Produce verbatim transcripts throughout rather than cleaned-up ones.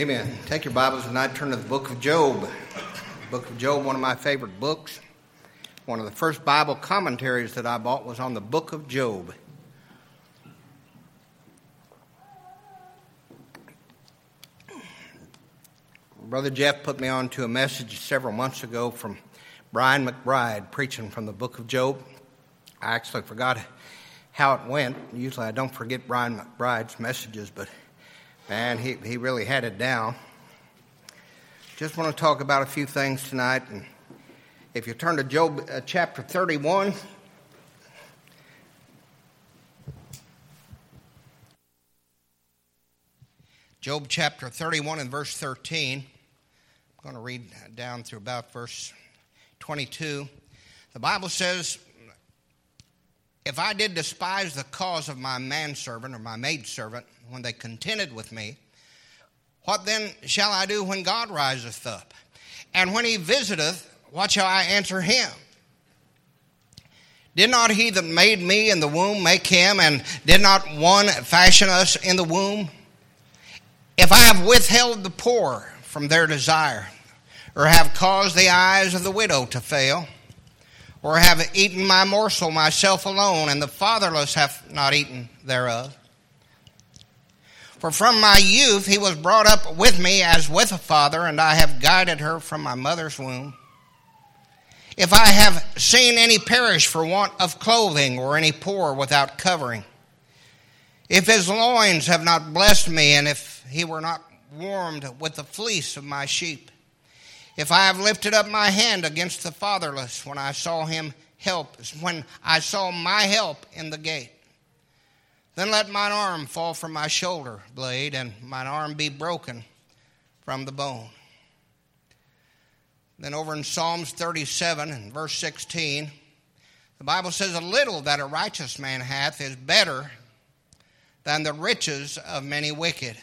Amen. Take your Bibles and I turn to the book of Job. The book of Job, one of my favorite books. One of the first Bible commentaries that I bought was on the book of Job. Brother Jeff put me on to a message several months ago from Brian McBride preaching from the book of Job. I actually forgot how it went. Usually I don't forget Brian McBride's messages, but man, he, he really had it down. Just want to talk about a few things tonight. And if you turn to Job uh, chapter thirty-one. Job chapter thirty-one and verse thirteen. I'm going to read down through about verse twenty-two. The Bible says, "If I did despise the cause of my manservant or my maidservant when they contended with me, what then shall I do when God riseth up? And when he visiteth, what shall I answer him? Did not he that made me in the womb make him, and did not one fashion us in the womb? If I have withheld the poor from their desire, or have caused the eyes of the widow to fail, or have eaten my morsel myself alone, and the fatherless have not eaten thereof. For from my youth he was brought up with me as with a father, and I have guided her from my mother's womb. If I have seen any perish for want of clothing, or any poor without covering, if his loins have not blessed me, and if he were not warmed with the fleece of my sheep, if I have lifted up my hand against the fatherless when I saw him help, when I saw my help in the gate, then let mine arm fall from my shoulder blade, and mine arm be broken from the bone." Then over in Psalms thirty-seven and verse sixteen, the Bible says, "A little that a righteous man hath is better than the riches of many wicked."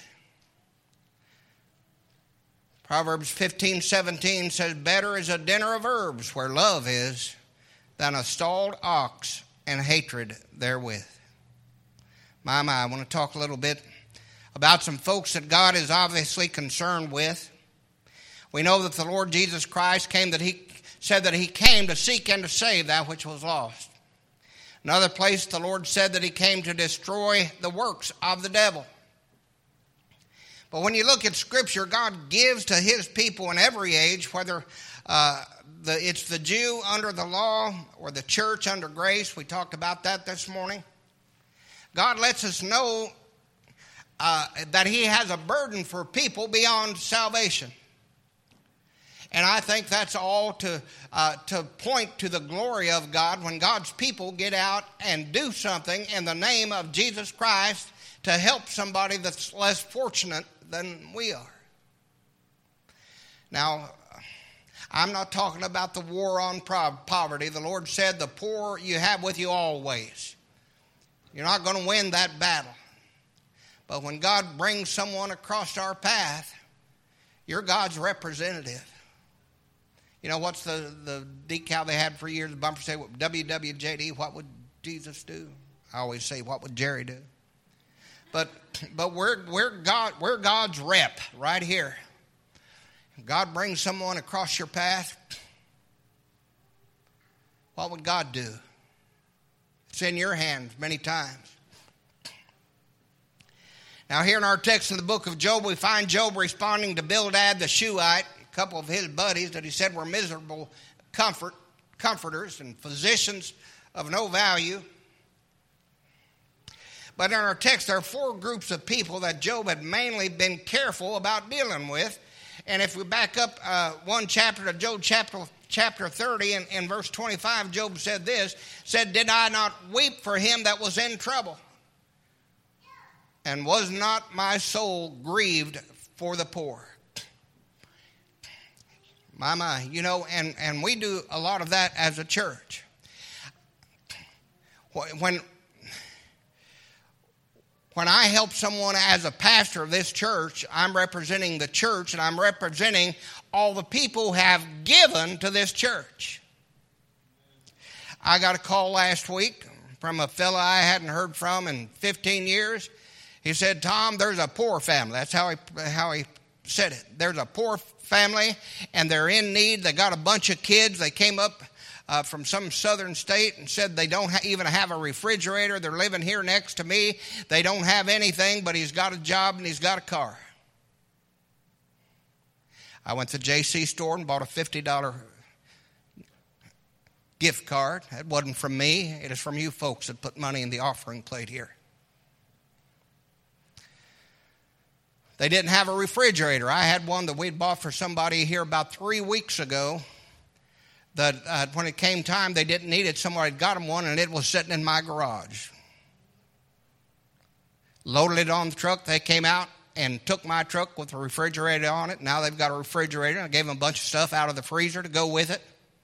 Proverbs fifteen seventeen says, "Better is a dinner of herbs where love is than a stalled ox and hatred therewith." My, my, I want to talk a little bit about some folks that God is obviously concerned with. We know that the Lord Jesus Christ came that he said that he came to seek and to save that which was lost. Another place the Lord said that he came to destroy the works of the devil. But when you look at Scripture, God gives to his people in every age, whether uh, the, it's the Jew under the law or the church under grace. We talked about that this morning. God lets us know uh, that he has a burden for people beyond salvation. And I think that's all to uh, to point to the glory of God when God's people get out and do something in the name of Jesus Christ to help somebody that's less fortunate than we are. Now, I'm not talking about the war on poverty. The Lord said, "The poor you have with you always." You're not going to win that battle. But when God brings someone across our path, you're God's representative. You know, what's the, the decal they had for years? The bumper say, W W J D, what would Jesus do? I always say, what would Jerry do? But but we're we're God we're God's rep right here. God brings someone across your path. What would God do? It's in your hands many times. Now here in our text in the book of Job, we find Job responding to Bildad the Shuhite, a couple of his buddies that he said were miserable comfort comforters and physicians of no value. But in our text, there are four groups of people that Job had mainly been careful about dealing with. And if we back up uh, one chapter to Job chapter, chapter thirty, and in verse twenty-five, Job said this, said, "Did I not weep for him that was in trouble? And was not my soul grieved for the poor?" My, my, you know, and, and we do a lot of that as a church. When... When I help someone as a pastor of this church, I'm representing the church, and I'm representing all the people who have given to this church. I got a call last week from a fella I hadn't heard from in fifteen years. He said, "Tom, there's a poor family." That's how he how he said it. There's a poor family, and they're in need. They got a bunch of kids. They came up uh, from some southern state and said they don't ha- even have a refrigerator. They're living here next to me. They don't have anything, but he's got a job and he's got a car. I went to the J C store and bought a fifty dollars gift card. It wasn't from me. It is from you folks that put money in the offering plate here. They didn't have a refrigerator. I had one that we'd bought for somebody here about three weeks ago. That uh, when it came time, they didn't need it. Somebody had got them one, and it was sitting in my garage. Loaded it on the truck. They came out and took my truck with a refrigerator on it. Now they've got a refrigerator. I gave them a bunch of stuff out of the freezer to go with it.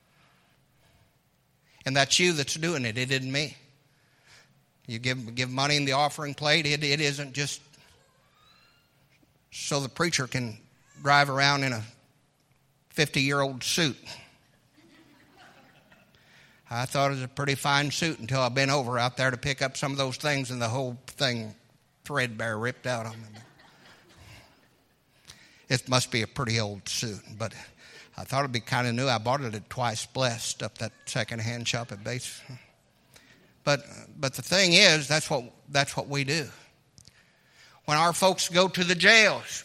And that's you that's doing it. It isn't me. You give give money in the offering plate. It, it isn't just so the preacher can drive around in a fifty-year-old suit. I thought it was a pretty fine suit until I've been over out there to pick up some of those things and the whole thing threadbare ripped out on me. It must be a pretty old suit, but I thought it'd be kind of new. I bought it at Twice Blessed up that second-hand shop at Bates. But but the thing is, that's what that's what we do. When our folks go to the jails,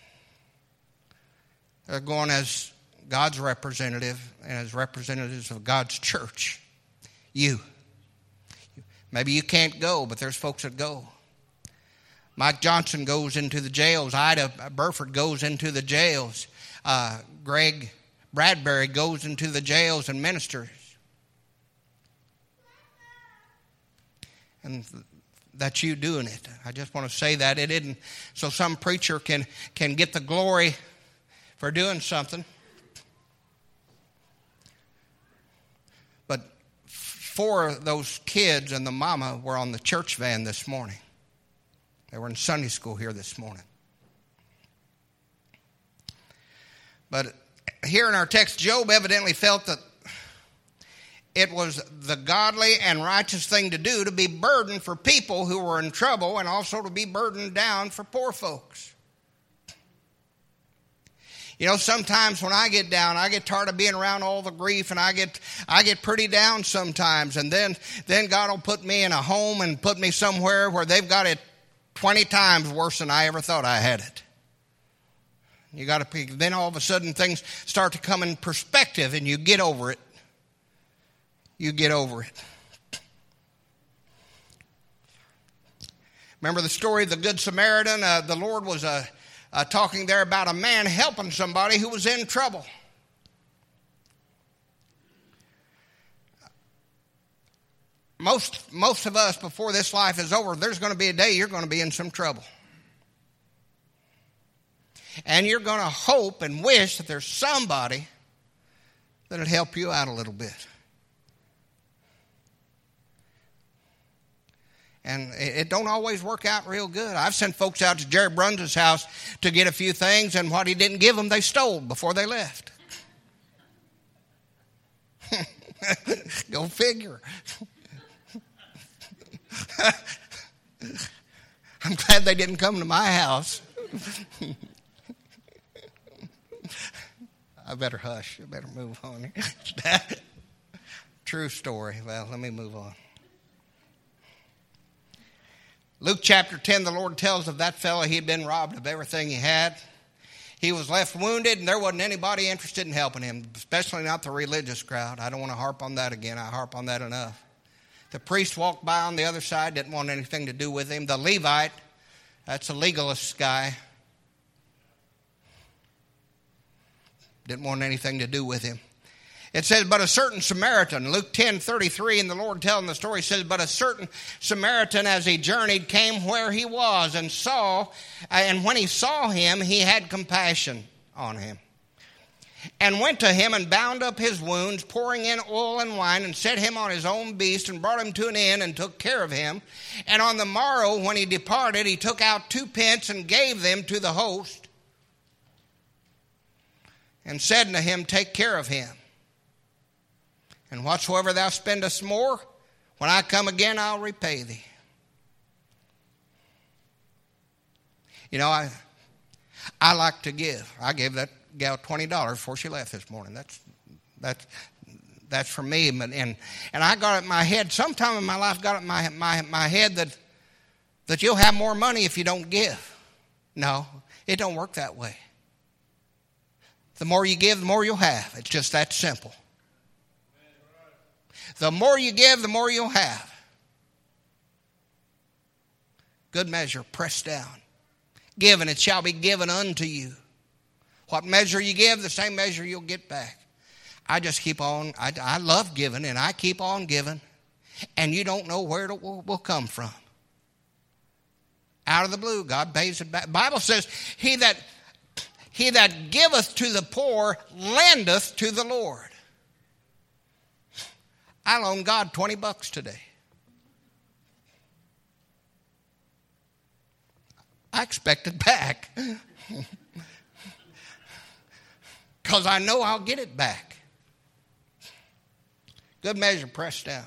they're going as God's representative and as representatives of God's church. You. Maybe you can't go, but there's folks that go. Mike Johnson goes into the jails. Ida Burford goes into the jails. Uh, Greg Bradbury goes into the jails and ministers. And that's you doing it. I just want to say that it isn't so some preacher can can get the glory for doing something. But four of those kids and the mama were on the church van this morning. They were in Sunday school here this morning. But here in our text, Job evidently felt that it was the godly and righteous thing to do to be burdened for people who were in trouble and also to be burdened down for poor folks. You know, sometimes when I get down, I get tired of being around all the grief, and I get I get pretty down sometimes. And then, then God will put me in a home and put me somewhere where they've got it twenty times worse than I ever thought I had it. You got to. Then all of a sudden things start to come in perspective, and you get over it. You get over it. Remember the story of the Good Samaritan? Uh, the Lord was uh, uh, talking there about a man helping somebody who was in trouble. Most, most of us, before this life is over, there's going to be a day you're going to be in some trouble. And you're going to hope and wish that there's somebody that'll help you out a little bit. And it don't always work out real good. I've sent folks out to Jerry Bruns' house to get a few things, and what he didn't give them, they stole before they left. Go figure. I'm glad they didn't come to my house. I better hush. I better move on. True story. Well, let me move on. Luke chapter ten, the Lord tells of that fellow he had been robbed of everything he had. He was left wounded, and there wasn't anybody interested in helping him, especially not the religious crowd. I don't want to harp on that again. I harp on that enough. The priest walked by on the other side, didn't want anything to do with him. The Levite, that's a legalist guy, didn't want anything to do with him. It says, but a certain Samaritan, Luke ten thirty-three, and the Lord telling the story says, but a certain Samaritan as he journeyed came where he was and saw, and when he saw him, he had compassion on him. And went to him and bound up his wounds, pouring in oil and wine, and set him on his own beast, and brought him to an inn, and took care of him. And on the morrow, when he departed, he took out two pence and gave them to the host, and said unto him, take care of him. And whatsoever thou spendest more, when I come again, I'll repay thee. You know, I I like to give. I gave that gal twenty dollars before she left this morning. That's that's that's for me. And and I got it in my head. Sometime in my life, got it in my my my head that that you'll have more money if you don't give. No, it don't work that way. The more you give, the more you'll have. It's just that simple. The more you give, the more you'll have. Good measure, pressed down. Given, it shall be given unto you. What measure you give, the same measure you'll get back. I just keep on, I, I love giving, and I keep on giving. And you don't know where it will, will come from. Out of the blue, God pays it back. The Bible says, he that, he that giveth to the poor lendeth to the Lord. I loaned God twenty bucks today. I expect it back. Because I know I'll get it back. Good measure, pressed down.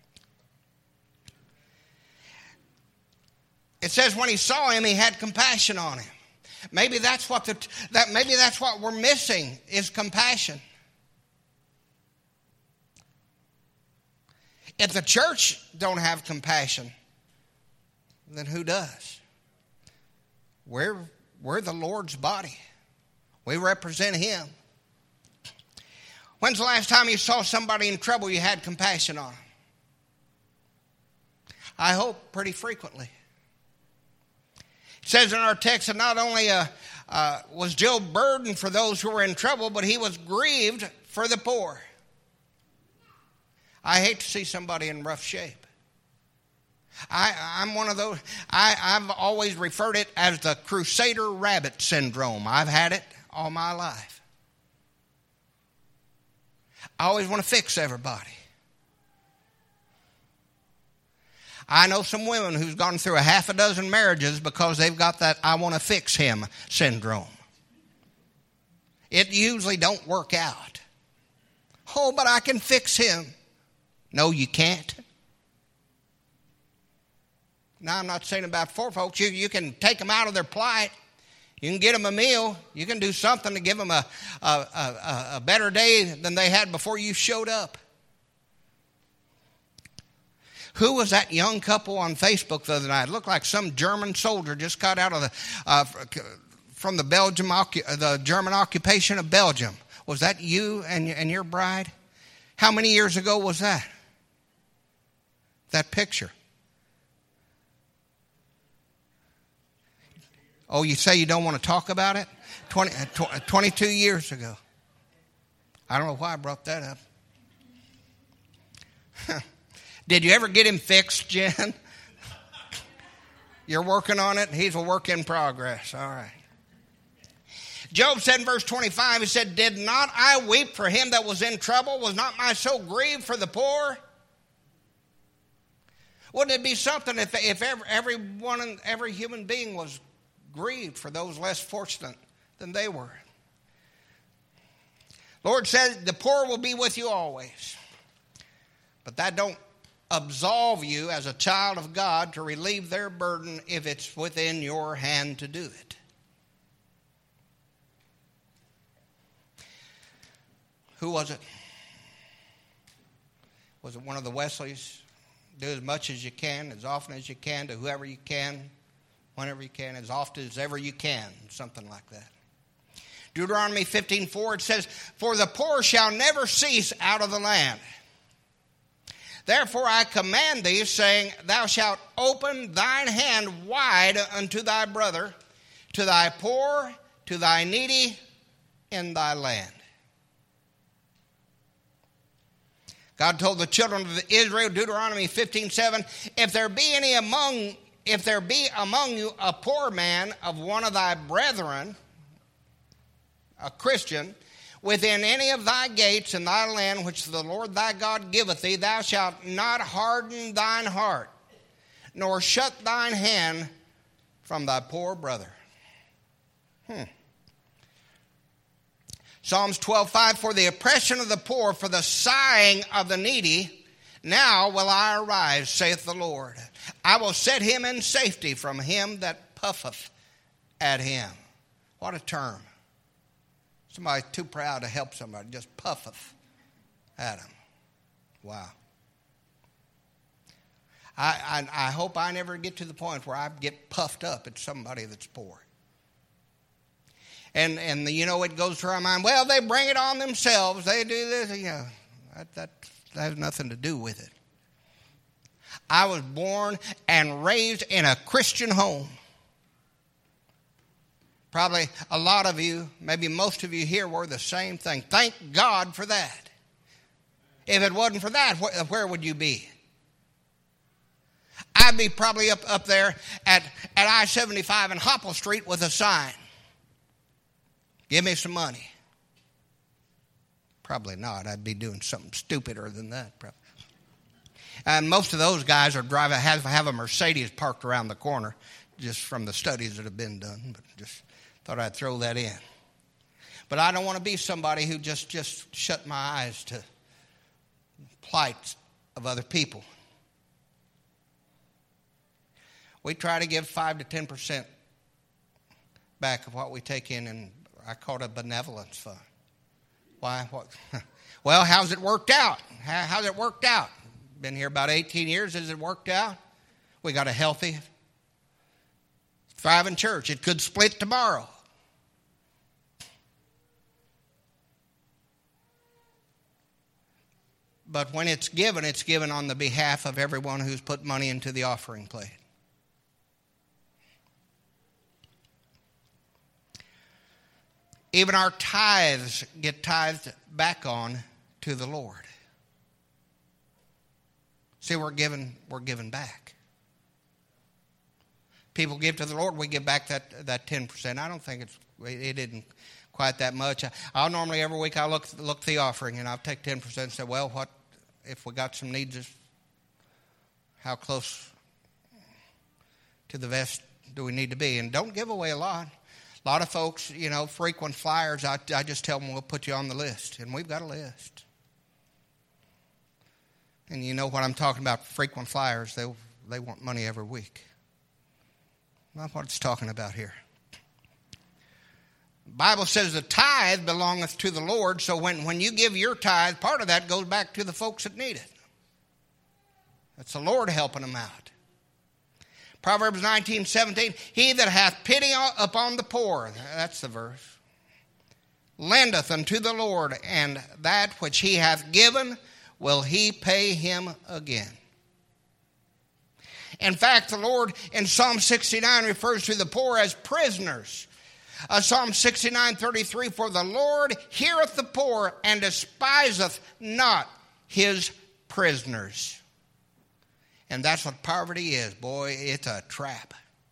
It says when he saw him, he had compassion on him. Maybe that's what the that maybe that's what we're missing is compassion. If the church don't have compassion, then who does? We're, we're the Lord's body. We represent him. When's the last time you saw somebody in trouble you had compassion on them? I hope pretty frequently. It says in our text that not only uh, uh, was Job burdened for those who were in trouble, but he was grieved for the poor. I hate to see somebody in rough shape. I, I'm one of those, I, I've always referred it as the Crusader Rabbit Syndrome. I've had it all my life. I always want to fix everybody. I know some women who's gone through a half a dozen marriages because they've got that I want to fix him syndrome. It usually don't work out. Oh, but I can fix him. No, you can't. Now, I'm not saying about poor folks. You, you can take them out of their plight. You can get them a meal. You can do something to give them a, a, a, a better day than they had before you showed up. Who was that young couple on Facebook the other night? It looked like some German soldier just got out of the uh, from the Belgium, the German occupation of Belgium. Was that you and, and your bride? How many years ago was that? That picture. Oh, you say you don't want to talk about it? twenty, twenty-two years ago. I don't know why I brought that up. Did you ever get him fixed, Jen? You're working on it? He's a work in progress. All right. Job said in verse twenty-five, he said, did not I weep for him that was in trouble? Was not my soul grieved for the poor? Wouldn't it be something if, if every, everyone, every human being was grieved for those less fortunate than they were? Lord said, the poor will be with you always. But that don't absolve you as a child of God to relieve their burden if it's within your hand to do it. Who was it? Was it one of the Wesleys? Do as much as you can, as often as you can, to whoever you can, whenever you can, as often as ever you can, something like that. Deuteronomy fifteen four, it says, for the poor shall never cease out of the land. Therefore I command thee, saying, thou shalt open thine hand wide unto thy brother, to thy poor, to thy needy in thy land. God told the children of Israel, Deuteronomy fifteen seven, if there be any among, if there be among you a poor man of one of thy brethren, a Christian, within any of thy gates in thy land which the Lord thy God giveth thee, thou shalt not harden thine heart, nor shut thine hand from thy poor brother. Hmm. Psalms twelve five, for the oppression of the poor, for the sighing of the needy, now will I arise, saith the Lord. I will set him in safety from him that puffeth at him. What a term. Somebody too proud to help somebody, just puffeth at them. Wow. I, I, I hope I never get to the point where I get puffed up at somebody that's poor. And, and the, you know, it goes through our mind, well, they bring it on themselves. They do this. You know, that, that, that has nothing to do with it. I was born and raised in a Christian home. Probably a lot of you, maybe most of you here were the same thing. Thank God for that. If it wasn't for that, wh- where would you be? I'd be probably up, up there at, at I seventy-five and Hopple Street with a sign. Give me some money. Probably not. I'd be doing something stupider than that. Probably. And most of those guys are driving, have, have a Mercedes parked around the corner, just from the studies that have been done. But just thought I'd throw that in. But I don't want to be somebody who just, just shut my eyes to plight of other people. We try to give five to ten percent back of what we take in, and I call it a benevolence fund. Why? What? Well, how's it worked out? How, how's it worked out? Been here about eighteen years. Has it worked out? We got a healthy, thriving church. It could split tomorrow. But when it's given, it's given on the behalf of everyone who's put money into the offering plate. Even our tithes get tithed back on to the Lord. See, we're given, we're given back. People give to the Lord, we give back that, that ten percent. I don't think it's, it isn't quite that much. I'll normally, every week, I'll look, look the offering, and I'll take ten percent and say, well, what if we got some needs? How close to the vest do we need to be? And don't give away a lot. A lot of folks, you know, frequent flyers, I, I just tell them we'll put you on the list. And we've got a list. And you know what I'm talking about, frequent flyers, they they want money every week. Not what it's talking about here. The Bible says the tithe belongeth to the Lord, so when, when you give your tithe, part of that goes back to the folks that need it. That's the Lord helping them out. Proverbs nineteen seventeen, he that hath pity upon the poor, that's the verse, lendeth unto the Lord, and that which he hath given will he pay him again. In fact, the Lord in Psalm sixty-nine refers to the poor as prisoners. Uh, Psalm sixty-nine thirty-three, for the Lord heareth the poor and despiseth not his prisoners. And that's what poverty is. Boy, it's a trap.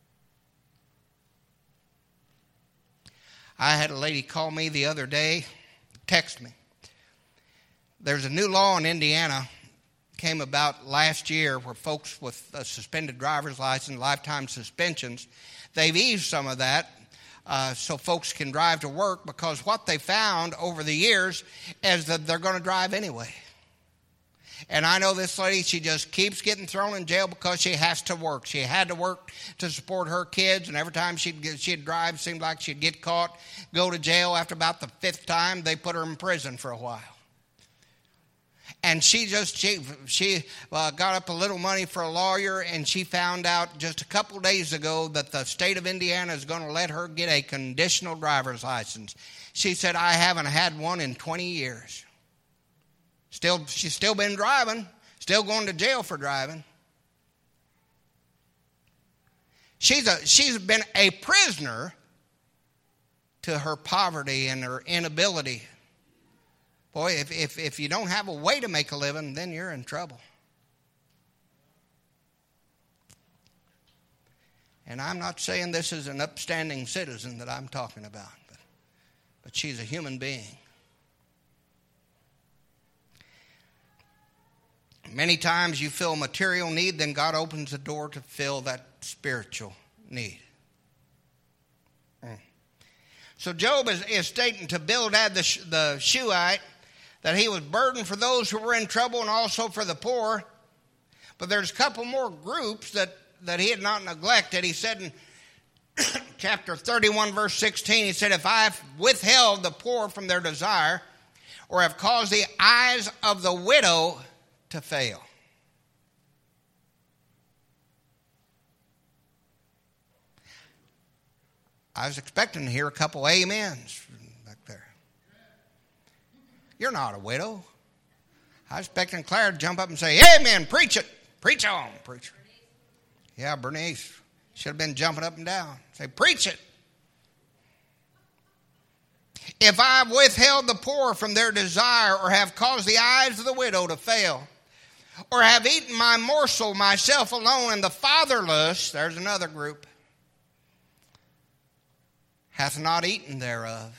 I had a lady call me the other day, text me. There's a new law in Indiana, came about last year, where folks with a suspended driver's license, lifetime suspensions, they've eased some of that uh, so folks can drive to work, because what they found over the years is that they're going to drive anyway. And I know this lady, she just keeps getting thrown in jail because she has to work. She had to work to support her kids, and every time she'd, get, she'd drive, it seemed like she'd get caught, go to jail. After about the fifth time, they put her in prison for a while. And she just, she, she uh, got up a little money for a lawyer, and she found out just a couple days ago that the state of Indiana is going to let her get a conditional driver's license. She said, I haven't had one in twenty years. Still, she's still been driving, still going to jail for driving. She's a, she's been a prisoner to her poverty and her inability. Boy, if, if, if you don't have a way to make a living, then you're in trouble. And I'm not saying this is an upstanding citizen that I'm talking about, but, but she's a human being. Many times you fill material need, then God opens the door to fill that spiritual need. Mm. So Job is, is stating to Bildad the, the Shuhite that he was burdened for those who were in trouble and also for the poor. But there's a couple more groups that, that he had not neglected. He said in chapter thirty-one, verse sixteen, he said, if I have withheld the poor from their desire, or have caused the eyes of the widow to fail. I was expecting to hear a couple amens back there. You're not a widow. I was expecting Claire to jump up and say, amen, preach it. Preach on, preacher. Yeah, Bernice should have been jumping up and down. Say, preach it. If I have withheld the poor from their desire, or have caused the eyes of the widow to fail, or have eaten my morsel myself alone, and the fatherless, there's another group, hath not eaten thereof.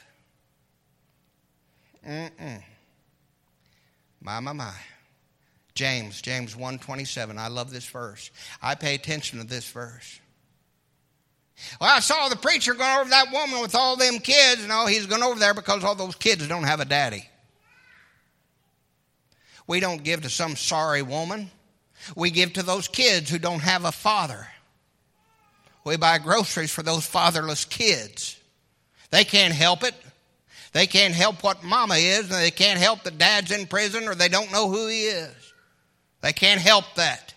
Mm-mm. My, my, my. James, James one twenty-seven. I love this verse. I pay attention to this verse. Well, I saw the preacher going over that woman with all them kids. No, he's going over there because all those kids don't have a daddy. We don't give to some sorry woman. We give to those kids who don't have a father. We buy groceries for those fatherless kids. They can't help it. They can't help what mama is, and they can't help that dad's in prison or they don't know who he is. They can't help that.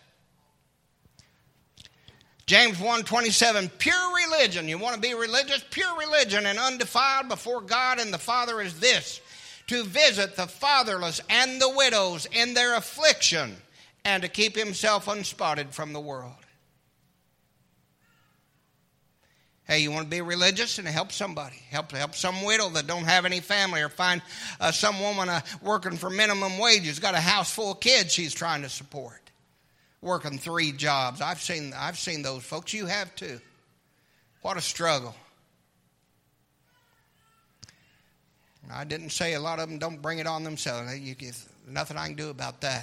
James one twenty-seven, pure religion. You want to be religious? Pure religion and undefiled before God and the Father is this: to visit the fatherless and the widows in their affliction, and to keep himself unspotted from the world. Hey, you want to be religious and help somebody. Help help some widow that don't have any family, or find uh, some woman uh, working for minimum wages, got a house full of kids she's trying to support, working three jobs. I've seen I've seen those folks. You have too. What a struggle. I didn't say a lot of them don't bring it on themselves. You, there's nothing I can do about that.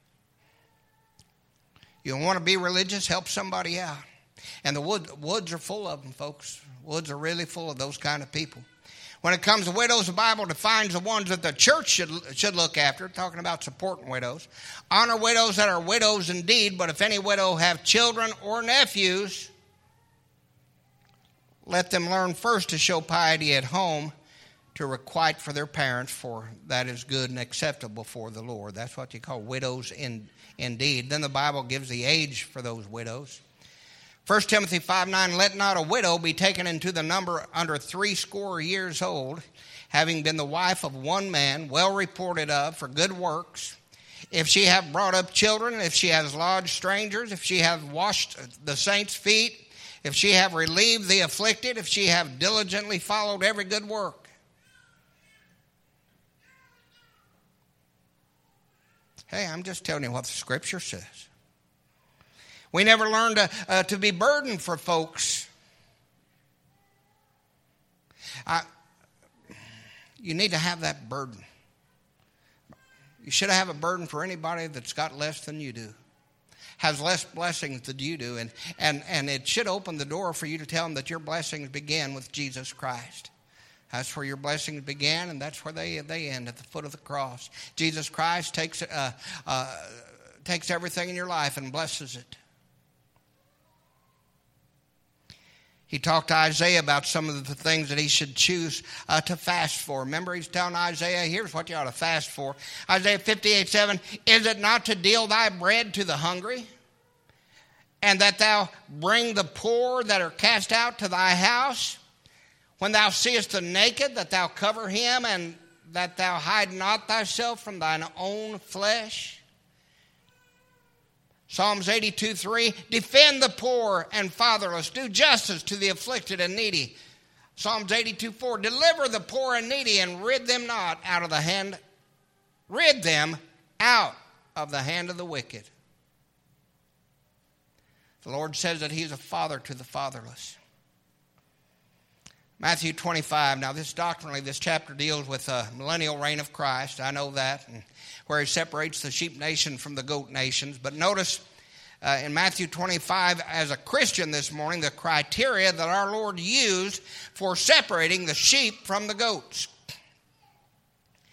You want to be religious, help somebody out. And the wood, woods are full of them, folks. Woods are really full of those kind of people. When it comes to widows, the Bible defines the ones that the church should, should look after, talking about supporting widows. Honor widows that are widows indeed, but if any widow have children or nephews, let them learn first to show piety at home, to requite for their parents, for that is good and acceptable before the Lord. That's what you call widows in, indeed. Then the Bible gives the age for those widows. First Timothy five nine, let not a widow be taken into the number under threescore years old, having been the wife of one man, well reported of for good works. If she have brought up children, if she has lodged strangers, if she have washed the saints' feet, if she have relieved the afflicted, if she have diligently followed every good work. Hey, I'm just telling you what the Scripture says. We never learned to, uh, to be burdened for folks. I, you need to have that burden. You should have a burden for anybody that's got less than you do, has less blessings than you do, and, and, and it should open the door for you to tell them that your blessings begin with Jesus Christ. That's where your blessings began, and that's where they, they end, at the foot of the cross. Jesus Christ takes, uh, uh, takes everything in your life and blesses it. He talked to Isaiah about some of the things that he should choose uh, to fast for. Remember, he's telling Isaiah, here's what you ought to fast for. Isaiah fifty-eight seven, is it not to deal thy bread to the hungry, and that thou bring the poor that are cast out to thy house? When thou seest the naked, that thou cover him, and that thou hide not thyself from thine own flesh? Psalms eighty-two three, defend the poor and fatherless. Do justice to the afflicted and needy. Psalms eighty-two four, deliver the poor and needy and rid them not out of the hand, rid them out of the hand of the wicked. The Lord says that he's a father to the fatherless. Matthew twenty-five, now this doctrinally, this chapter deals with the millennial reign of Christ. I know that, and where he separates the sheep nation from the goat nations. But notice uh, in Matthew twenty-five, as a Christian this morning, the criteria that our Lord used for separating the sheep from the goats.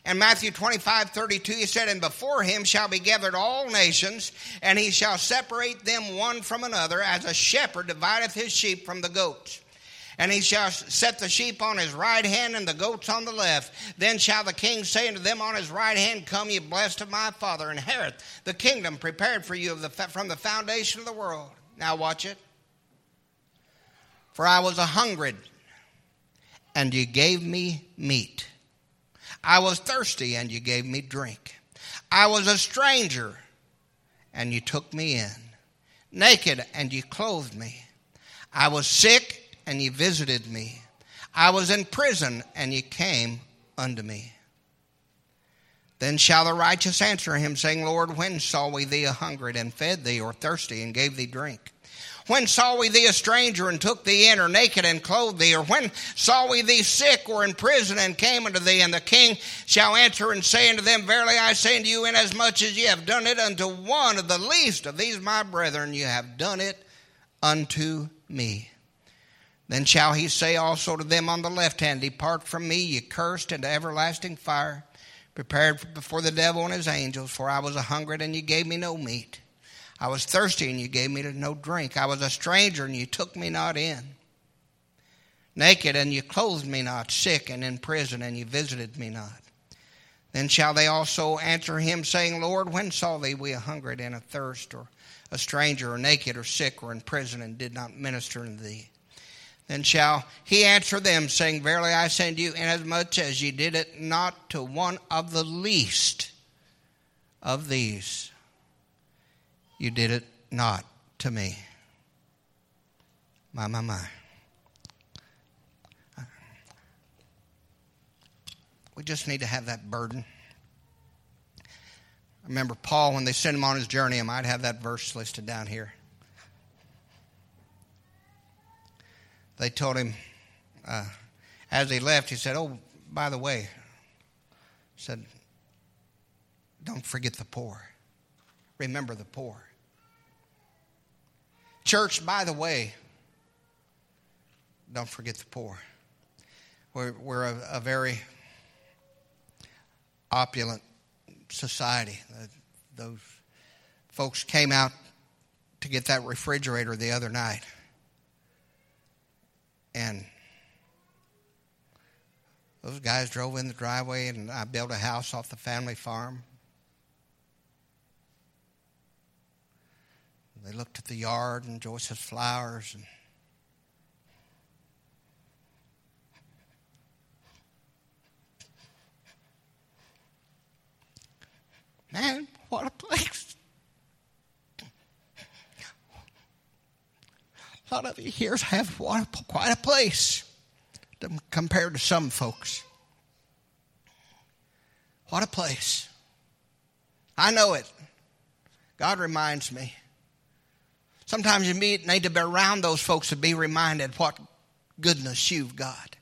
And Matthew twenty-five thirty-two, he said, and before him shall be gathered all nations, and he shall separate them one from another, as a shepherd divideth his sheep from the goats. And he shall set the sheep on his right hand and the goats on the left. Then shall the king say unto them on his right hand, come ye blessed of my Father, inherit the kingdom prepared for you of the, from the foundation of the world. Now watch it. For I was a hungered, and you gave me meat. I was thirsty, and you gave me drink. I was a stranger, and you took me in. Naked, and you clothed me. I was sick, and you visited me. I was in prison, and you came unto me. Then shall the righteous answer him, saying, Lord, when saw we thee a hungered, and fed thee, or thirsty, and gave thee drink? When saw we thee a stranger, and took thee in, or naked, and clothed thee? Or when saw we thee sick, or in prison, and came unto thee? And the king shall answer and say unto them, Verily I say unto you, inasmuch as ye have done it unto one of the least of these my brethren, you have done it unto me. Then shall he say also to them on the left hand, Depart from me, ye cursed, into everlasting fire, prepared before the devil and his angels. For I was a hungered, and ye gave me no meat. I was thirsty, and you gave me no drink. I was a stranger, and you took me not in. Naked, and you clothed me not. Sick, and in prison, and you visited me not. Then shall they also answer him, saying, Lord, when saw thee we a hungered, and a thirst, or a stranger, or naked, or sick, or in prison, and did not minister unto thee? Then shall he answer them, saying, Verily I say unto you, inasmuch as ye did it not to one of the least of these, you did it not to me. My, my, my. We just need to have that burden. I remember Paul, when they sent him on his journey, I might have that verse listed down here. They told him, uh, as he left, he said, oh, by the way, said, don't forget the poor. Remember the poor. Church, by the way, don't forget the poor. We're, we're a, a very opulent society. Uh, those folks came out to get that refrigerator the other night. And those guys drove in the driveway, and I built a house off the family farm. They looked at the yard and Joyce's flowers. And man, what a place. A lot of you here have quite a place compared to some folks. What a place. I know it. God reminds me. Sometimes you need to be around those folks to be reminded what goodness you've got.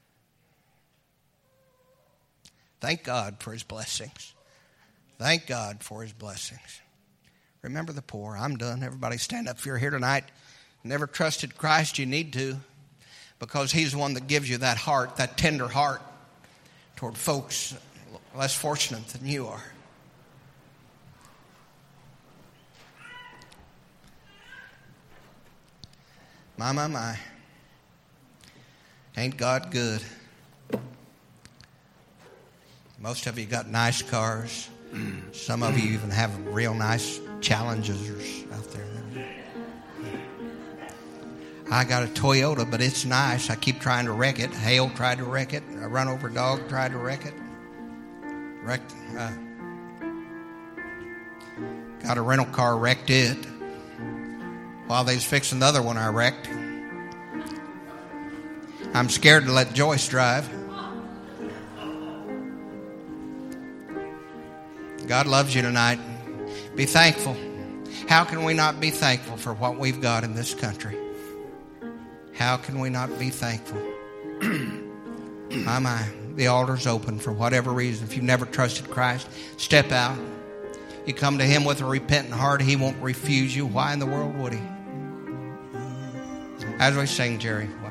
Thank God for his blessings. Thank God for his blessings. Remember the poor. I'm done. Everybody stand up if you're here tonight. Never trusted Christ, you need to, because he's the one that gives you that heart, that tender heart toward folks less fortunate than you are. My, my, my. Ain't God good? Most of you got nice cars. Some of you even have real nice Challengers out there. I got a Toyota, but it's nice. I keep trying to wreck it. Hale tried to wreck it. A run over dog tried to wreck it. Wrecked. Uh, got a rental car, wrecked it. While they was fixing the other one, I wrecked. I'm scared to let Joyce drive. God loves you tonight. Be thankful. How can we not be thankful for what we've got in this country? How can we not be thankful? My, my, the altar's open for whatever reason. If you've never trusted Christ, step out. You come to him with a repentant heart, he won't refuse you. Why in the world would he? As we sing, Jerry.